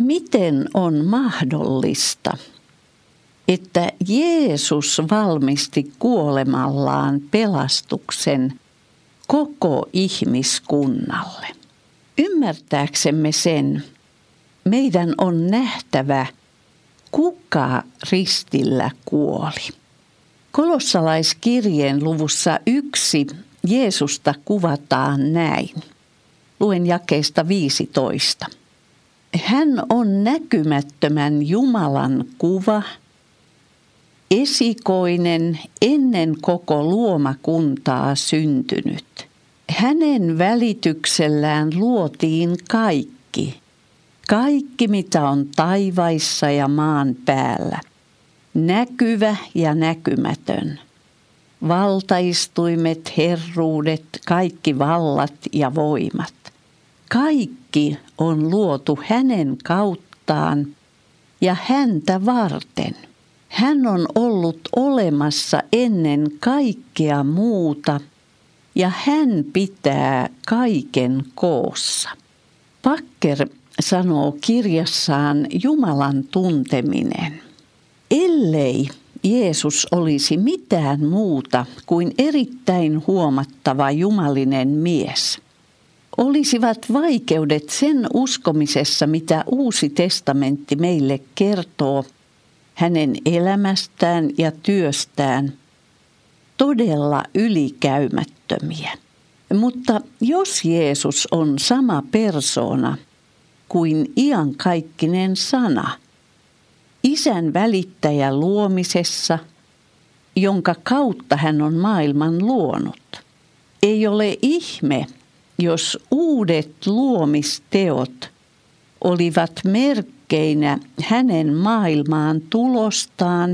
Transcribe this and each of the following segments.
Miten on mahdollista, että Jeesus valmisti kuolemallaan pelastuksen koko ihmiskunnalle? Ymmärtääksemme sen, meidän on nähtävä, kuka ristillä kuoli. Kolossalaiskirjeen luvussa 1 Jeesusta kuvataan näin. Luen jakeesta 15. Hän on näkymättömän Jumalan kuva, esikoinen ennen koko luomakuntaa syntynyt. Hänen välityksellään luotiin kaikki. Kaikki, mitä on taivaissa ja maan päällä. Näkyvä ja näkymätön. Valtaistuimet, herruudet, kaikki vallat ja voimat. Kaikki on luotu hänen kauttaan ja häntä varten. Hän on ollut olemassa ennen kaikkea muuta ja hän pitää kaiken koossa. Packer sanoo kirjassaan Jumalan tunteminen. Ellei Jeesus olisi mitään muuta kuin erittäin huomattava jumalinen mies, olisivat vaikeudet sen uskomisessa, mitä Uusi testamentti meille kertoo hänen elämästään ja työstään, todella ylikäymättömiä. Mutta jos Jeesus on sama persoona kuin iankaikkinen sana, Isän välittäjä luomisessa, jonka kautta hän on maailman luonut, ei ole ihme, jos uudet luomisteot olivat merkkeinä hänen maailmaan tulostaan,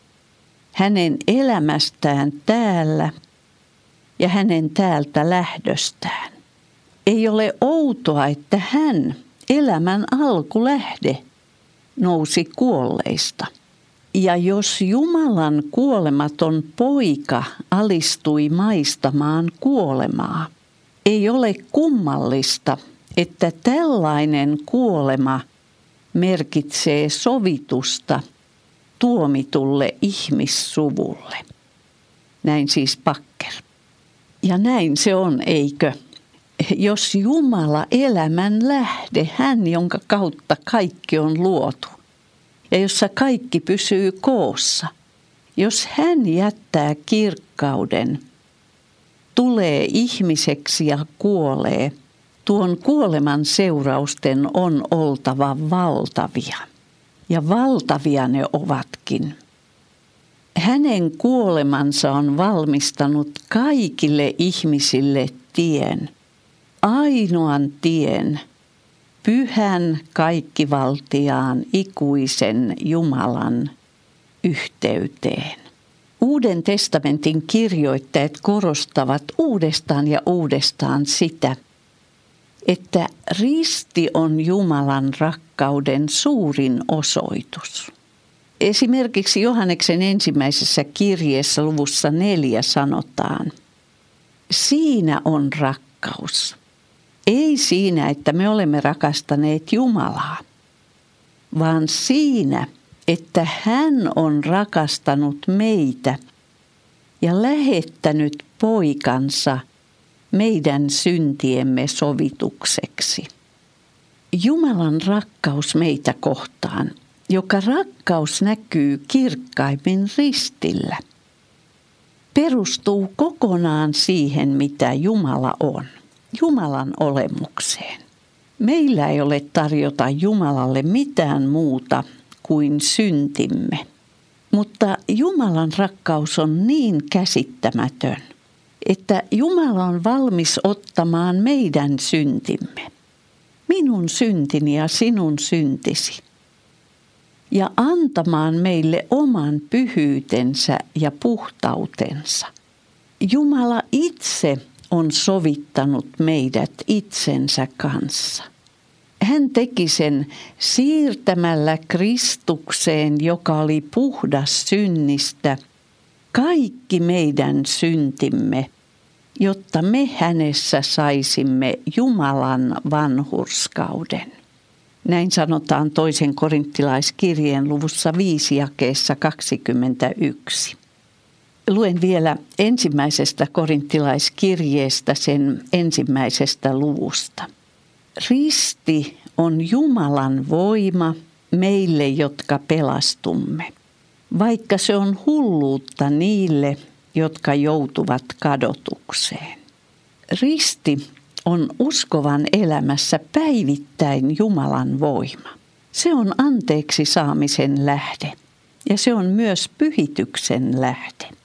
hänen elämästään täällä ja hänen täältä lähdöstään. Ei ole outoa, että hän, elämän alkulähde, nousi kuolleista. Ja jos Jumalan kuolematon poika alistui maistamaan kuolemaa, ei ole kummallista, että tällainen kuolema merkitsee sovitusta tuomitulle ihmissuvulle. Näin siis Packer. Ja näin se on, eikö? Jos Jumala elämän lähde, hän jonka kautta kaikki on luotu ja jossa kaikki pysyy koossa, jos hän jättää kirkkauden, tulee ihmiseksi ja kuolee, tuon kuoleman seurausten on oltava valtavia. Ja valtavia ne ovatkin. Hänen kuolemansa on valmistanut kaikille ihmisille tien, ainoan tien, pyhän kaikkivaltiaan ikuisen Jumalan yhteyteen. Uuden testamentin kirjoittajat korostavat uudestaan ja uudestaan sitä, että risti on Jumalan rakkauden suurin osoitus. Esimerkiksi Johanneksen ensimmäisessä kirjeessä luvussa 4 sanotaan, siinä on rakkaus. Ei siinä, että me olemme rakastaneet Jumalaa, vaan siinä, että hän on rakastanut meitä ja lähettänyt poikansa meidän syntiemme sovitukseksi. Jumalan rakkaus meitä kohtaan, joka rakkaus näkyy kirkkaimmin ristillä, perustuu kokonaan siihen, mitä Jumala on, Jumalan olemukseen. Meillä ei ole tarjota Jumalalle mitään muuta kuin syntimme, mutta Jumalan rakkaus on niin käsittämätön, että Jumala on valmis ottamaan meidän syntimme, minun syntini ja sinun syntisi, ja antamaan meille oman pyhyytensä ja puhtautensa. Jumala itse on sovittanut meidät itsensä kanssa. Hän teki sen siirtämällä Kristukseen, joka oli puhdas synnistä, kaikki meidän syntimme, jotta me hänessä saisimme Jumalan vanhurskauden. Näin sanotaan 2. korinttilaiskirjeen luvussa 5 jakeessa 21. Luen vielä 1. korinttilaiskirjeestä sen 1. luvusta. Risti on Jumalan voima meille, jotka pelastumme, vaikka se on hulluutta niille, jotka joutuvat kadotukseen. Risti on uskovan elämässä päivittäin Jumalan voima. Se on anteeksi saamisen lähde ja se on myös pyhityksen lähde.